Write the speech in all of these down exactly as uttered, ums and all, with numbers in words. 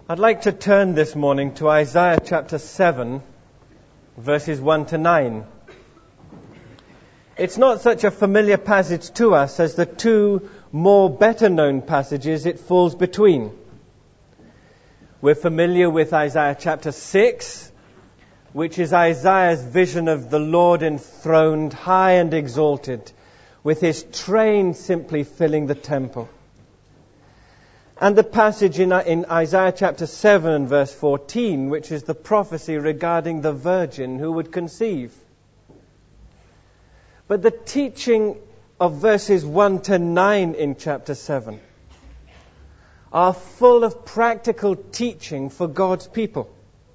I'd like to turn this morning to Isaiah chapter seven, verses one to nine. It's not such a familiar passage to us as the two more better-known passages it falls between. We're familiar with Isaiah chapter six, which is Isaiah's vision of the Lord enthroned, high and exalted, with his train simply filling the temple. And the passage in, in Isaiah chapter seven and verse fourteen, which is the prophecy regarding the virgin who would conceive. But the teaching of verses one to nine in chapter seven are full of practical teaching for God's people.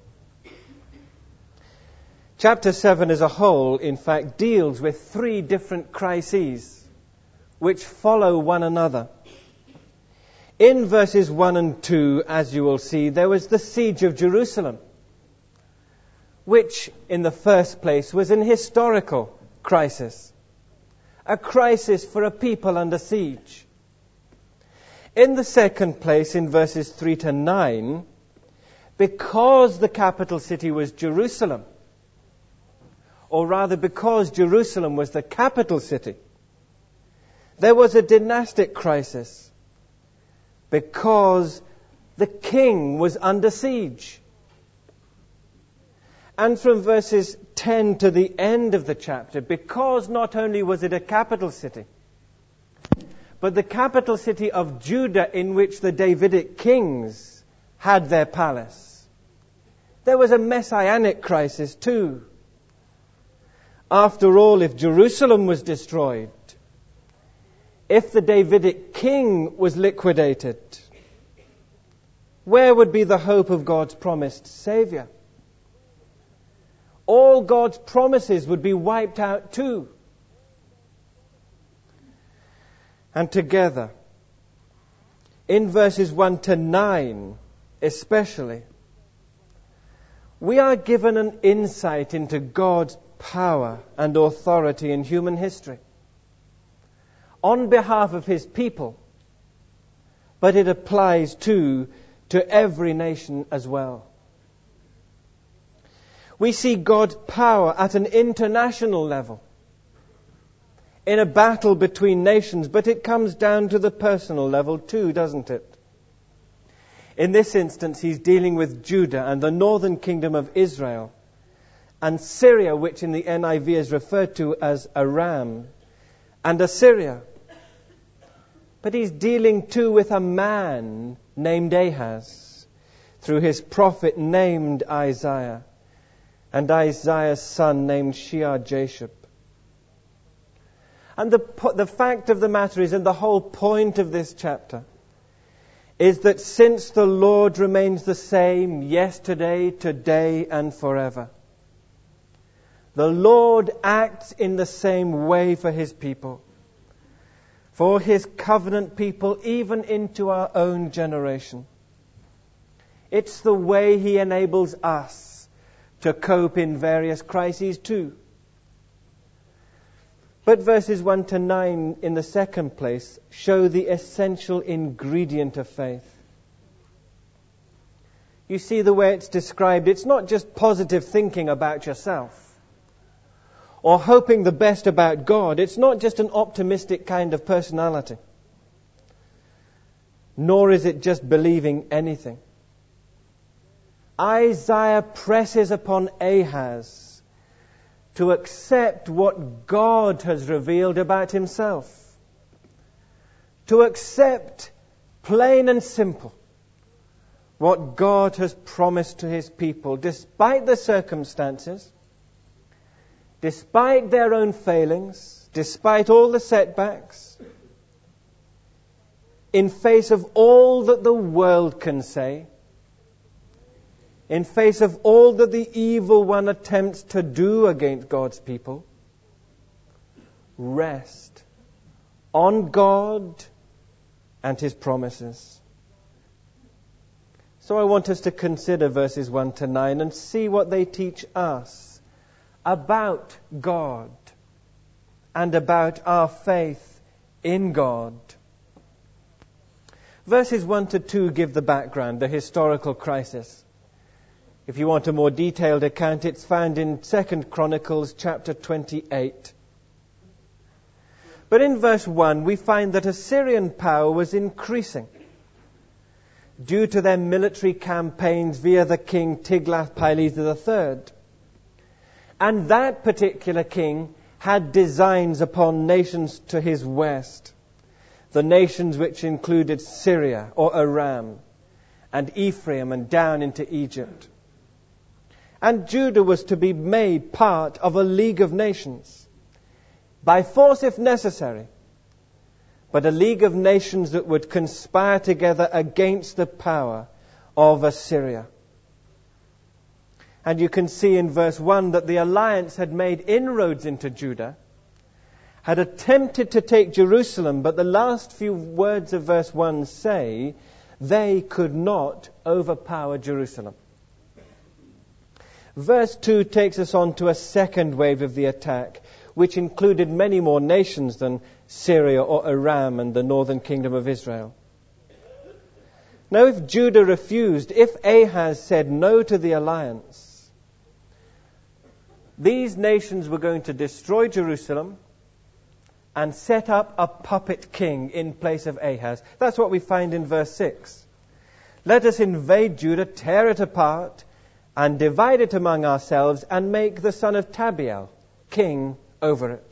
Chapter seven as a whole, in fact, deals with three different crises which follow one another. In verses one and two, as you will see, there was the siege of Jerusalem, which in the first place was an historical crisis, a crisis for a people under siege. In the second place, in verses three to nine, because the capital city was Jerusalem, or rather because Jerusalem was the capital city, there was a dynastic crisis, because the king was under siege. And from verses ten to the end of the chapter, because not only was it a capital city, but the capital city of Judah in which the Davidic kings had their palace, there was a messianic crisis too. After all, if Jerusalem was destroyed, if the Davidic king was liquidated, where would be the hope of God's promised Savior? All God's promises would be wiped out too. And together, in verses one to nine especially, we are given an insight into God's power and authority in human history on behalf of His people, but it applies too to every nation as well. We see God's power at an international level in a battle between nations, but it comes down to the personal level too, doesn't it? In this instance, He's dealing with Judah and the northern kingdom of Israel, and Syria, which in the N I V is referred to as Aram, and Assyria. But He's dealing too with a man named Ahaz, through his prophet named Isaiah, and Isaiah's son named Shear-Jashub. And the, the fact of the matter is, and the whole point of this chapter, is that since the Lord remains the same yesterday, today, and forever, the Lord acts in the same way for His people, for His covenant people, even into our own generation. It's the way He enables us to cope in various crises too. But verses one to nine, in the second place, show the essential ingredient of faith. You see the way it's described, it's not just positive thinking about yourself, or hoping the best about God. It's not just an optimistic kind of personality. Nor is it just believing anything. Isaiah presses upon Ahaz to accept what God has revealed about Himself. To accept, plain and simple, what God has promised to His people, despite the circumstances, despite their own failings, despite all the setbacks, in face of all that the world can say, in face of all that the evil one attempts to do against God's people, rest on God and His promises. So I want us to consider verses one to nine and see what they teach us about God and about our faith in God. Verses one to two give the background, the historical crisis. If you want a more detailed account, it's found in Second Chronicles chapter twenty-eight. But in verse one, we find that Assyrian power was increasing due to their military campaigns via the king Tiglath-Pileser the third. And that particular king had designs upon nations to his west, the nations which included Syria or Aram and Ephraim and down into Egypt. And Judah was to be made part of a league of nations, by force if necessary, but a league of nations that would conspire together against the power of Assyria. And you can see in verse one that the alliance had made inroads into Judah, had attempted to take Jerusalem, but the last few words of verse one say they could not overpower Jerusalem. Verse two takes us on to a second wave of the attack, which included many more nations than Syria or Aram and the northern kingdom of Israel. Now, if Judah refused, if Ahaz said no to the alliance, these nations were going to destroy Jerusalem and set up a puppet king in place of Ahaz. That's what we find in verse six. Let us invade Judah, tear it apart, and divide it among ourselves, and make the son of Tabiel king over it.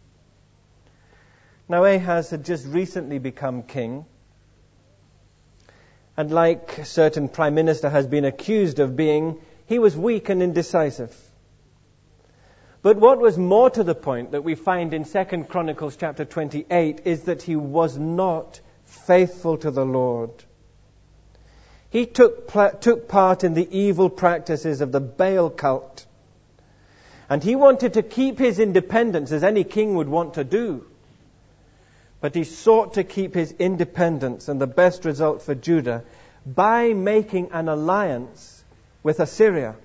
Now Ahaz had just recently become king, and like a certain prime minister has been accused of being, he was weak and indecisive. But what was more to the point that we find in Second Chronicles chapter twenty-eight is that he was not faithful to the Lord. He took, took part in the evil practices of the Baal cult. And he wanted to keep his independence, as any king would want to do. But he sought to keep his independence and the best result for Judah by making an alliance with Assyria.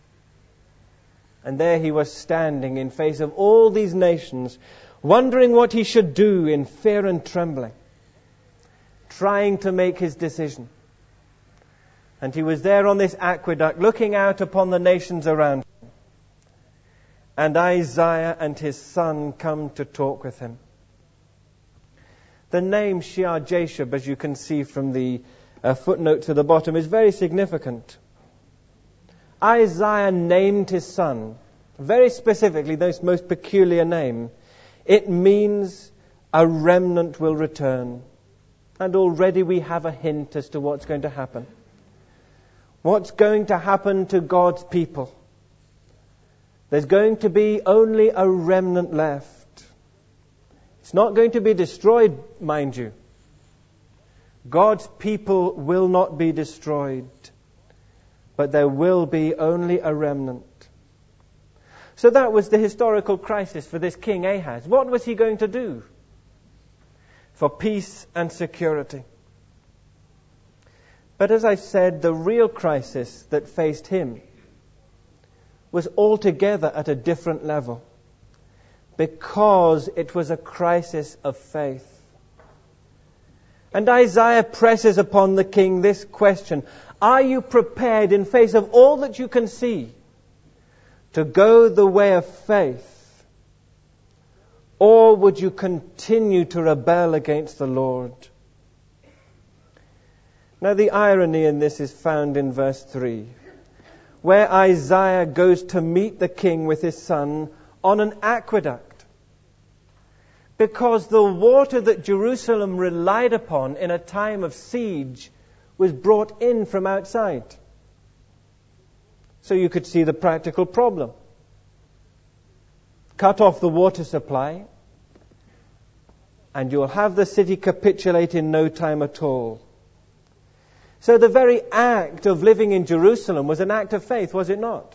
And there he was standing in face of all these nations, wondering what he should do in fear and trembling, trying to make his decision. And he was there on this aqueduct, looking out upon the nations around him. And Isaiah and his son come to talk with him. The name Shear-Jashub, as you can see from the uh, footnote to the bottom, is very significant. Isaiah named his son, very specifically, this most peculiar name. It means a remnant will return. And already we have a hint as to what's going to happen. What's going to happen to God's people? There's going to be only a remnant left. It's not going to be destroyed, mind you. God's people will not be destroyed, but there will be only a remnant. So that was the historical crisis for this king Ahaz. What was he going to do for peace and security? But as I said, the real crisis that faced him was altogether at a different level, because it was a crisis of faith. And Isaiah presses upon the king this question: are you prepared, in face of all that you can see, to go the way of faith? Or would you continue to rebel against the Lord? Now the irony in this is found in verse three, where Isaiah goes to meet the king with his son on an aqueduct, because the water that Jerusalem relied upon in a time of siege was brought in from outside. So you could see the practical problem. Cut off the water supply, and you'll have the city capitulate in no time at all. So the very act of living in Jerusalem was an act of faith, was it not?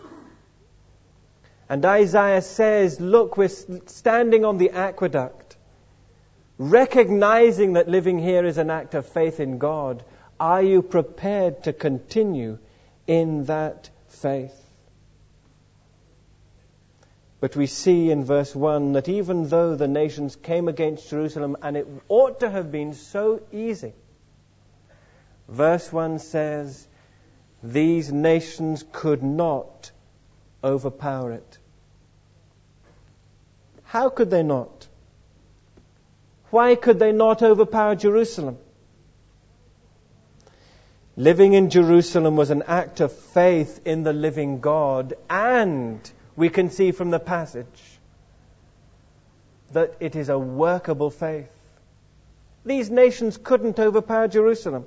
And Isaiah says, look, we're standing on the aqueduct, recognizing that living here is an act of faith in God. Are you prepared to continue in that faith? But we see in verse one that even though the nations came against Jerusalem, and it ought to have been so easy, Verse one says, these nations could not overpower it. How could they not? Why could they not overpower Jerusalem? Living in Jerusalem was an act of faith in the living God, and we can see from the passage that it is a workable faith. These nations couldn't overpower Jerusalem.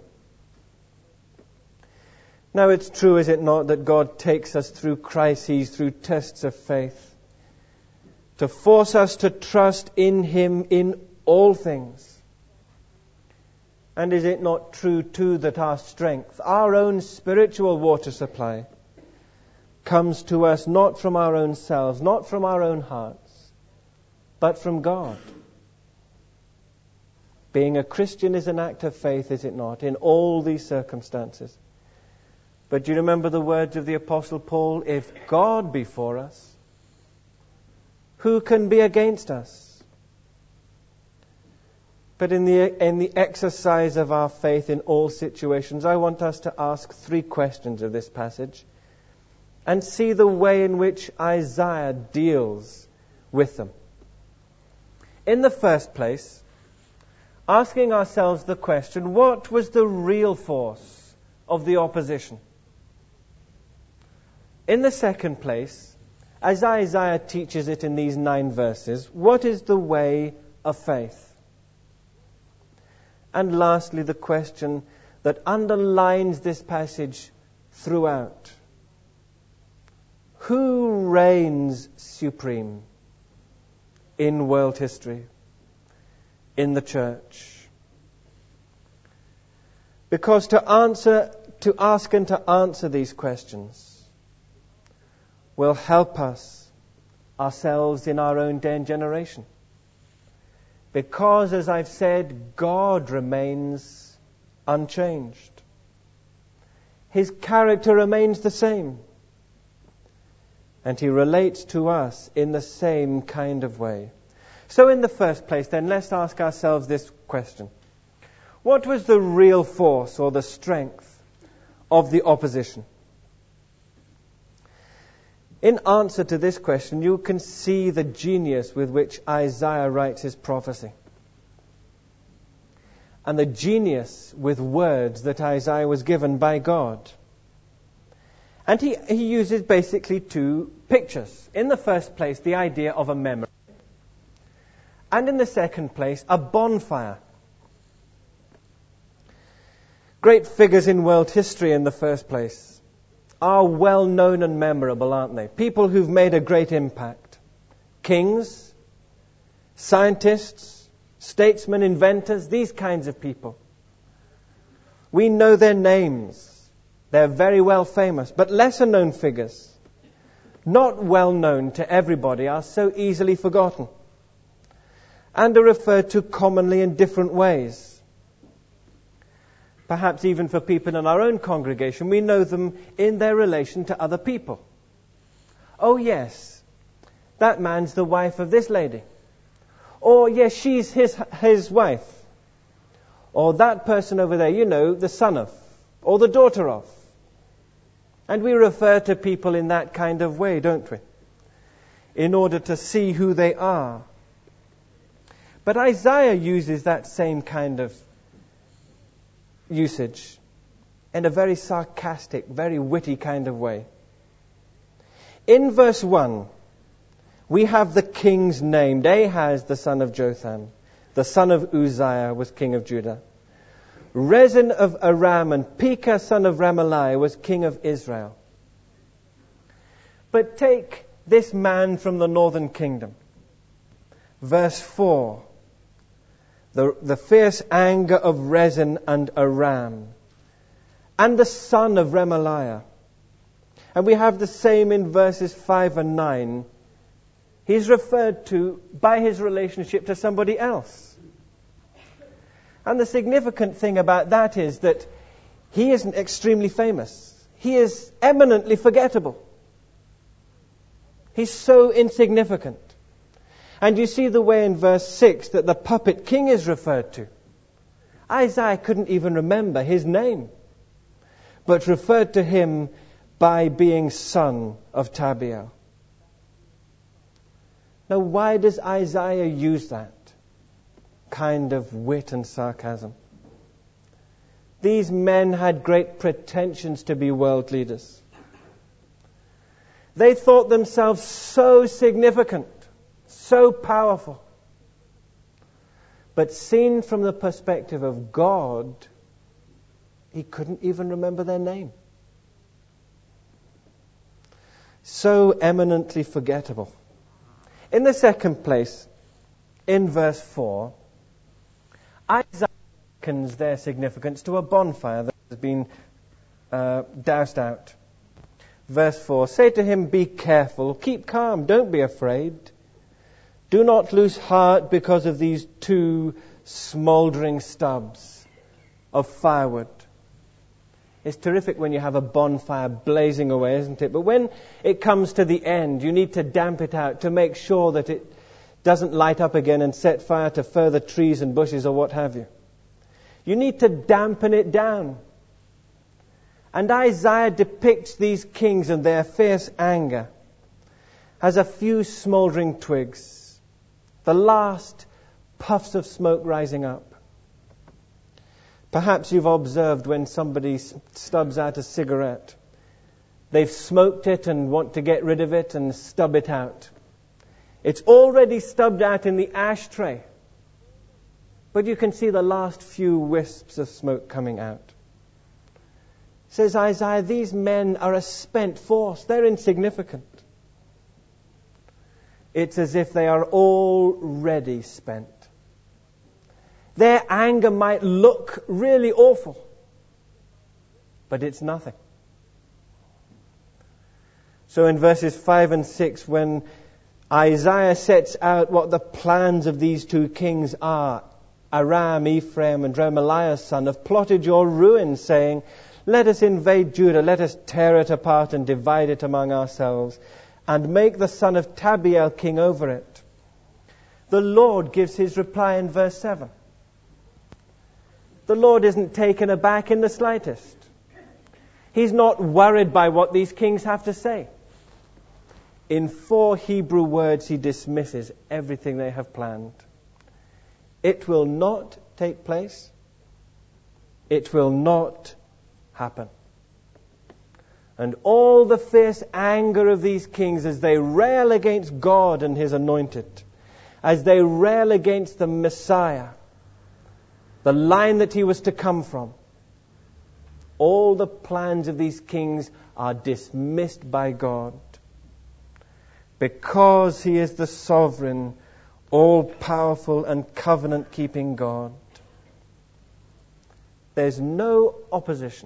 Now it's true, is it not, that God takes us through crises, through tests of faith, to force us to trust in Him in all things. And is it not true too that our strength, our own spiritual water supply, comes to us not from our own selves, not from our own hearts, but from God? Being a Christian is an act of faith, is it not, in all these circumstances? But do you remember the words of the Apostle Paul? If God be for us, who can be against us? But in the, in the exercise of our faith in all situations, I want us to ask three questions of this passage and see the way in which Isaiah deals with them. In the first place, asking ourselves the question, what was the real force of the opposition? In the second place, as Isaiah teaches it in these nine verses, what is the way of faith? And lastly, the question that underlines this passage throughout. Who reigns supreme in world history, in the church? Because to answer, to ask and to answer these questions will help us ourselves in our own day and generation. Because, as I've said, God remains unchanged. His character remains the same. And He relates to us in the same kind of way. So in the first place, then, let's ask ourselves this question. What was the real force or the strength of the opposition? In answer to this question, you can see the genius with which Isaiah writes his prophecy. And the genius with words that Isaiah was given by God. And he, he uses basically two pictures. In the first place, the idea of a memory. And in the second place, a bonfire. Great figures in world history in the first place are well known and memorable, aren't they? People who've made a great impact. Kings, scientists, statesmen, inventors, these kinds of people. We know their names. They're very well famous. But lesser known figures, not well known to everybody, are so easily forgotten and are referred to commonly in different ways. Perhaps even for people in our own congregation, we know them in their relation to other people. Oh yes, that man's the wife of this lady. Or yes, she's his, his wife. Or that person over there, you know, the son of, or the daughter of. And we refer to people in that kind of way, don't we? In order to see who they are. But Isaiah uses that same kind of usage in a very sarcastic, very witty kind of way. In verse one, we have the kings named. Ahaz, the son of Jotham, the son of Uzziah, was king of Judah. Rezin of Aram and Pekah, son of Remaliah, was king of Israel. But take this man from the northern kingdom. Verse four. The, the fierce anger of Rezin and Aram, and the son of Remaliah. And we have the same in verses five and nine. He's referred to by his relationship to somebody else. And the significant thing about that is that he isn't extremely famous. He is eminently forgettable. He's so insignificant. And you see the way in verse six that the puppet king is referred to. Isaiah couldn't even remember his name, but referred to him by being son of Tabiel. Now, why does Isaiah use that kind of wit and sarcasm? These men had great pretensions to be world leaders. They thought themselves so significant, so powerful. But seen from the perspective of God, he couldn't even remember their name. So eminently forgettable. In the second place, in verse four, Isaiah likens their significance to a bonfire that has been uh, doused out. Verse four, say to him, be careful, keep calm, don't be afraid. Do not lose heart because of these two smouldering stubs of firewood. It's terrific when you have a bonfire blazing away, isn't it? But when it comes to the end, you need to damp it out to make sure that it doesn't light up again and set fire to further trees and bushes or what have you. You need to dampen it down. And Isaiah depicts these kings and their fierce anger as a few smouldering twigs, the last puffs of smoke rising up. Perhaps you've observed when somebody stubs out a cigarette. They've smoked it and want to get rid of it and stub it out. It's already stubbed out in the ashtray. But you can see the last few wisps of smoke coming out. Says Isaiah, these men are a spent force. They're insignificant. It's as if they are already spent. Their anger might look really awful, but it's nothing. So in verses five and six, when Isaiah sets out what the plans of these two kings are, Aram, Ephraim, and Remaliah's son have plotted your ruin, saying, let us invade Judah, let us tear it apart and divide it among ourselves, and make the son of Tabiel king over it. The Lord gives his reply in verse seven. The Lord isn't taken aback in the slightest. He's not worried by what these kings have to say. In four Hebrew words, he dismisses everything they have planned. It will not take place. It will not happen. And all the fierce anger of these kings as they rail against God and his anointed, as they rail against the Messiah, the line that he was to come from, all the plans of these kings are dismissed by God because he is the sovereign, all-powerful and covenant-keeping God. There's no opposition.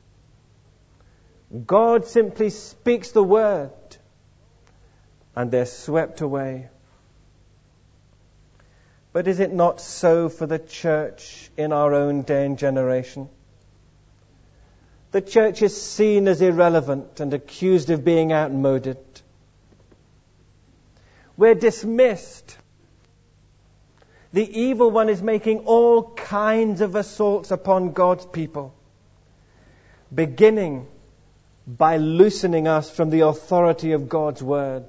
God simply speaks the word and they're swept away. But is it not so for the church in our own day and generation? The church is seen as irrelevant and accused of being outmoded. We're dismissed. The evil one is making all kinds of assaults upon God's people, beginning by loosening us from the authority of God's word.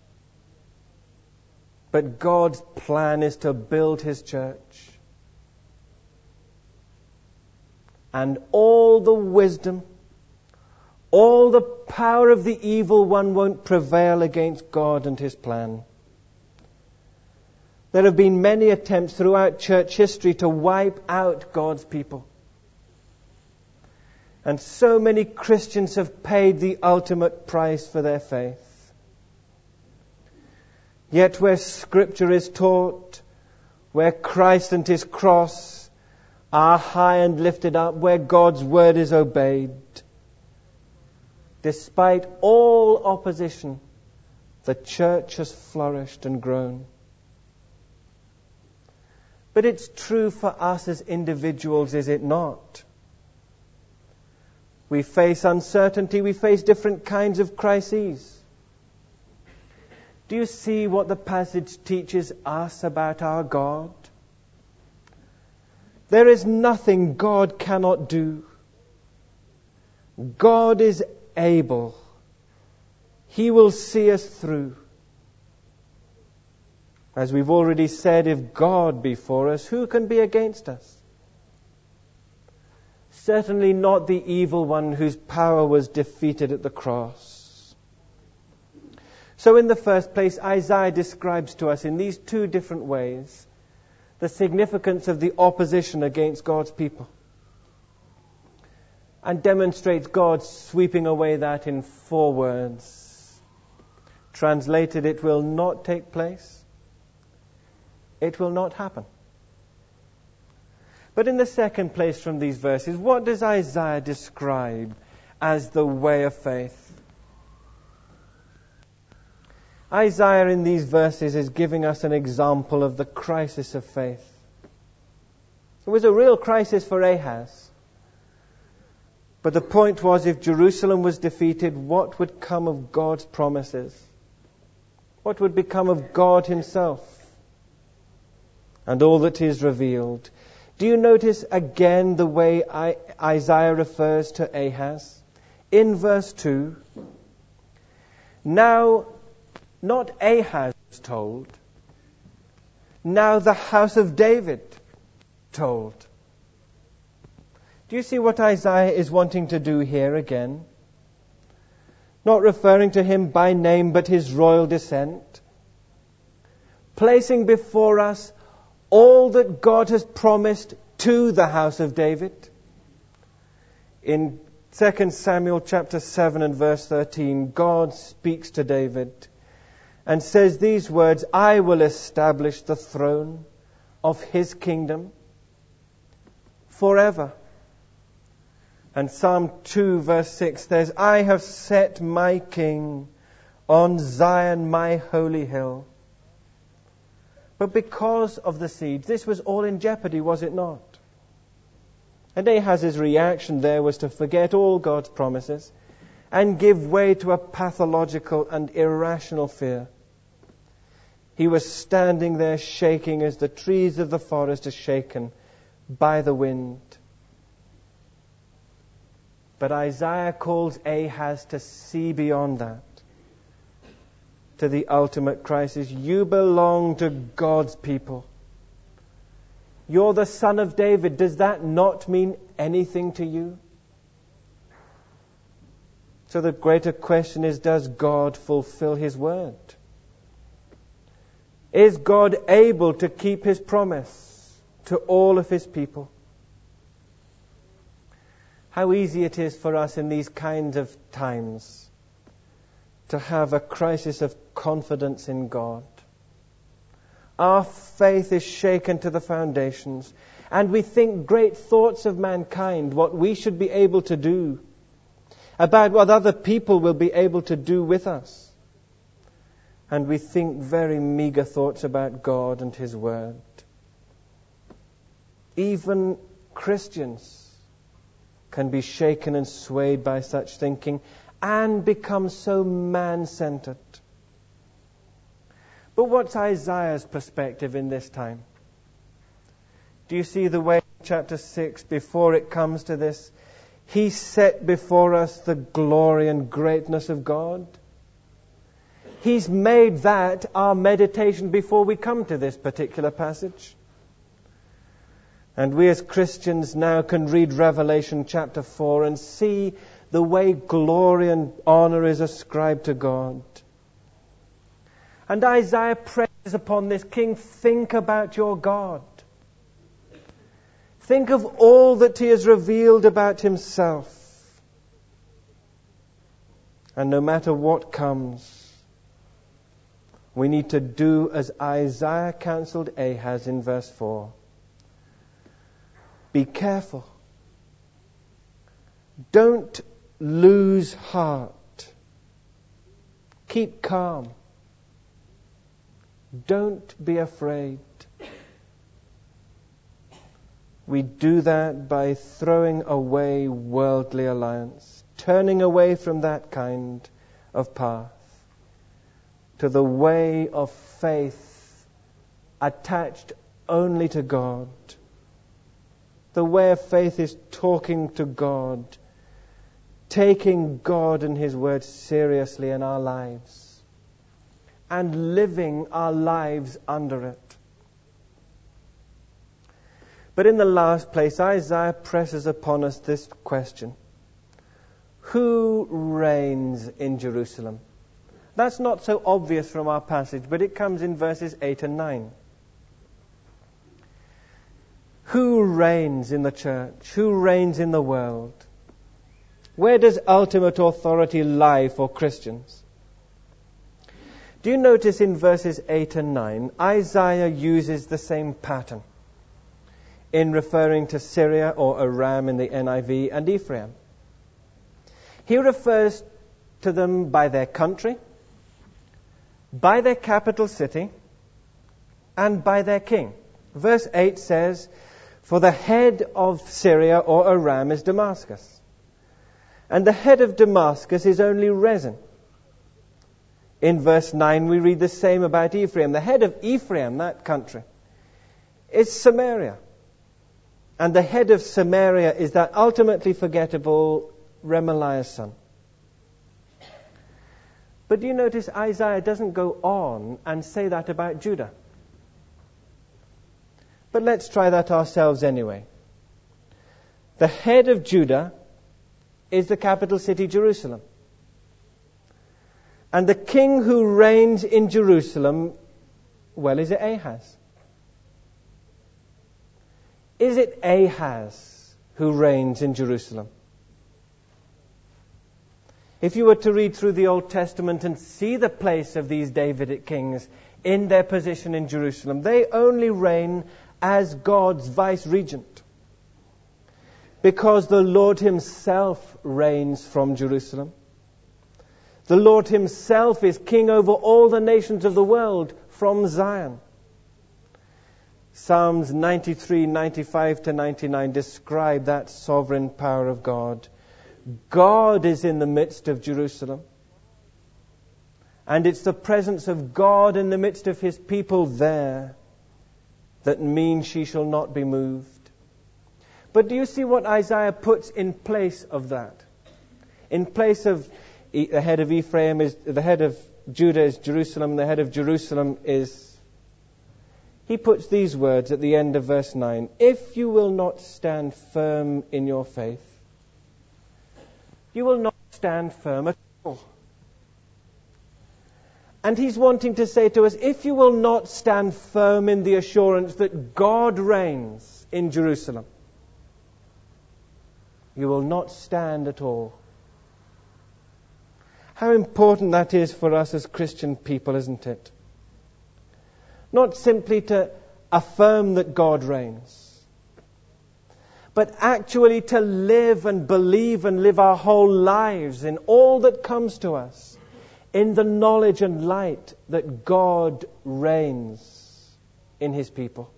But God's plan is to build his church. And all the wisdom, all the power of the evil one won't prevail against God and his plan. There have been many attempts throughout church history to wipe out God's people. And so many Christians have paid the ultimate price for their faith. Yet where Scripture is taught, where Christ and his cross are high and lifted up, where God's word is obeyed, despite all opposition, the church has flourished and grown. But it's true for us as individuals, is it not? We face uncertainty, we face different kinds of crises. Do you see what the passage teaches us about our God? There is nothing God cannot do. God is able. He will see us through. As we've already said, if God be for us, who can be against us? Certainly not the evil one whose power was defeated at the cross. So in the first place, Isaiah describes to us in these two different ways the significance of the opposition against God's people, and demonstrates God sweeping away that in four words. Translated, it will not take place. It will not happen. But in the second place from these verses, what does Isaiah describe as the way of faith? Isaiah in these verses is giving us an example of the crisis of faith. It was a real crisis for Ahaz. But the point was, if Jerusalem was defeated, what would come of God's promises? What would become of God himself? And all that is revealed. Do you notice again the way I, Isaiah refers to Ahaz? In verse two, now, not Ahaz was told, now the house of David told. Do you see what Isaiah is wanting to do here again? Not referring to him by name, but his royal descent. Placing before us all that God has promised to the house of David. In Second Samuel chapter seven and verse thirteen, God speaks to David and says these words, I will establish the throne of his kingdom forever. And Psalm two verse six says, I have set my king on Zion, my holy hill. But because of the siege, this was all in jeopardy, was it not? And Ahaz's reaction there was to forget all God's promises and give way to a pathological and irrational fear. He was standing there shaking as the trees of the forest are shaken by the wind. But Isaiah calls Ahaz to see beyond that, to the ultimate crisis. You belong to God's people. You're the son of David. Does that not mean anything to you? So the greater question is, does God fulfill his word? Is God able to keep his promise to all of his people? How easy it is for us in these kinds of times to have a crisis of confidence in God. Our faith is shaken to the foundations, and we think great thoughts of mankind, what we should be able to do, about what other people will be able to do with us. And we think very meager thoughts about God and his word. Even Christians can be shaken and swayed by such thinking and become so man-centered. But what's Isaiah's perspective in this time? Do you see the way in chapter six, before it comes to this, he set before us the glory and greatness of God? He's made that our meditation before we come to this particular passage. And we as Christians now can read Revelation chapter four and see the way glory and honor is ascribed to God. And Isaiah prays upon this king, think about your God. Think of all that he has revealed about himself. And no matter what comes, we need to do as Isaiah counseled Ahaz in verse four. Be careful. Don't lose heart. Keep calm. Don't be afraid. We do that by throwing away worldly alliance, turning away from that kind of path to the way of faith attached only to God, The way of faith is talking to God, taking God and His Word seriously in our lives, and living our lives under it. But in the last place, Isaiah presses upon us this question: who reigns in Jerusalem? That's not so obvious from our passage, but it comes in verses eight and nine. Who reigns in the church? Who reigns in the world? Where does ultimate authority lie for Christians? Do you notice in verses eight and nine, Isaiah uses the same pattern in referring to Syria or Aram in the N I V and Ephraim? He refers to them by their country, by their capital city, and by their king. Verse eight says, "For the head of Syria or Aram is Damascus, and the head of Damascus is only Rezin." In verse nine we read the same about Ephraim. The head of Ephraim, that country, is Samaria. And the head of Samaria is that ultimately forgettable Remaliah's son. But do you notice Isaiah doesn't go on and say that about Judah? But let's try that ourselves anyway. The head of Judah is the capital city, Jerusalem. And the king who reigns in Jerusalem, well, is it Ahaz? Is it Ahaz who reigns in Jerusalem? If you were to read through the Old Testament and see the place of these Davidic kings in their position in Jerusalem, they only reign as God's vice-regent, because the Lord Himself reigns from Jerusalem. The Lord Himself is king over all the nations of the world from Zion. Psalms ninety-three, ninety-five to ninety-nine describe that sovereign power of God. God is in the midst of Jerusalem. And it's the presence of God in the midst of His people there that means she shall not be moved. But do you see what Isaiah puts in place of that? In place of the head of Ephraim is the head of Judah is Jerusalem, the head of Jerusalem is... He puts these words at the end of verse nine. If you will not stand firm in your faith, you will not stand firm at all. And he's wanting to say to us, if you will not stand firm in the assurance that God reigns in Jerusalem, you will not stand at all. How important that is for us as Christian people, isn't it? Not simply to affirm that God reigns, but actually to live and believe and live our whole lives in all that comes to us in the knowledge and light that God reigns in His people.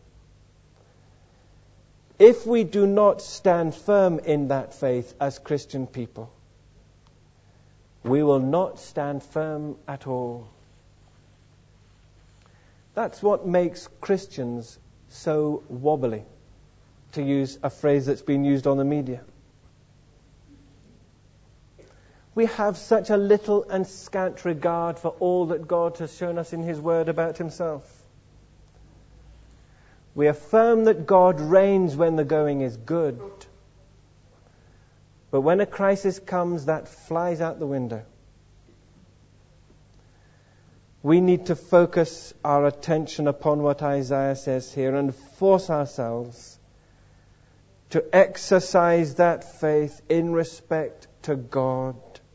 If we do not stand firm in that faith as Christian people, we will not stand firm at all. That's what makes Christians so wobbly, to use a phrase that's been used on the media. We have such a little and scant regard for all that God has shown us in His Word about Himself. We affirm that God reigns when the going is good. But when a crisis comes, that flies out the window. We need to focus our attention upon what Isaiah says here and force ourselves to exercise that faith in respect to God.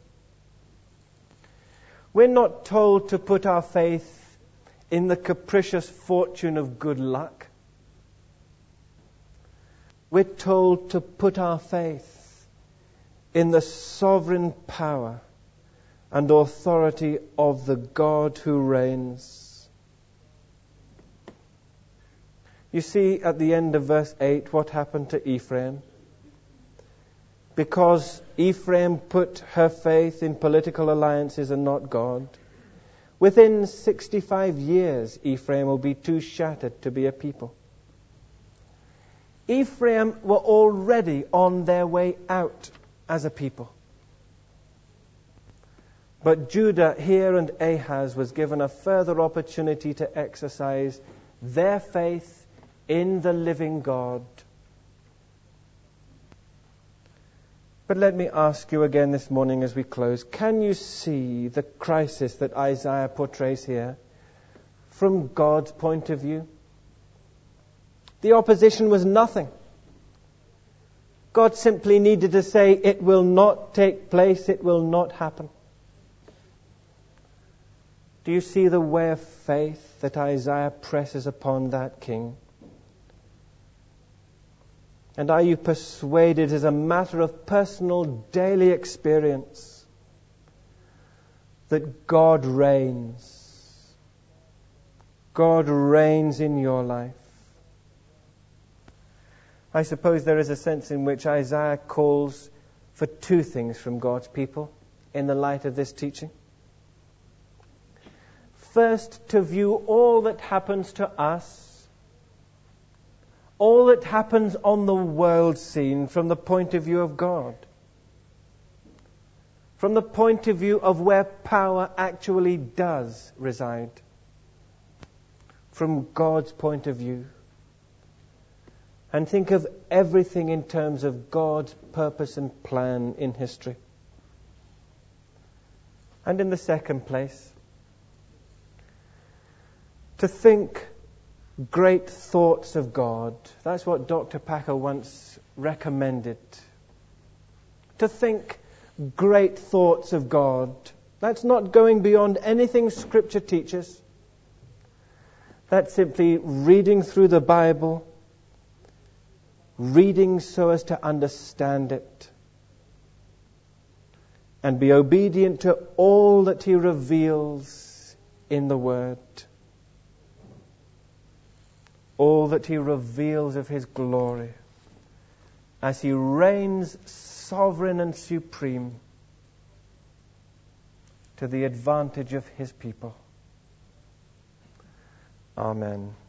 We're not told to put our faith in the capricious fortune of good luck. We're told to put our faith in the sovereign power and authority of the God who reigns. You see at the end of verse eight what happened to Ephraim. Because Ephraim put her faith in political alliances and not God, within sixty-five years Ephraim will be too shattered to be a people. Ephraim were already on their way out as a people. But Judah here and Ahaz was given a further opportunity to exercise their faith in the living God. But let me ask you again this morning as we close, can you see the crisis that Isaiah portrays here from God's point of view? The opposition was nothing. God simply needed to say, it will not take place, it will not happen. Do you see the way of faith that Isaiah presses upon that king? And are you persuaded as a matter of personal daily experience that God reigns? God reigns in your life. I suppose there is a sense in which Isaiah calls for two things from God's people in the light of this teaching. First, to view all that happens to us, all that happens on the world scene from the point of view of God. From the point of view of where power actually does reside. From God's point of view. And think of everything in terms of God's purpose and plan in history. And in the second place, to think great thoughts of God. That's what Doctor Packer once recommended. To think great thoughts of God. That's not going beyond anything Scripture teaches. That's simply reading through the Bible, reading so as to understand it, and be obedient to all that He reveals in the Word. All that He reveals of His glory as He reigns sovereign and supreme to the advantage of His people. Amen.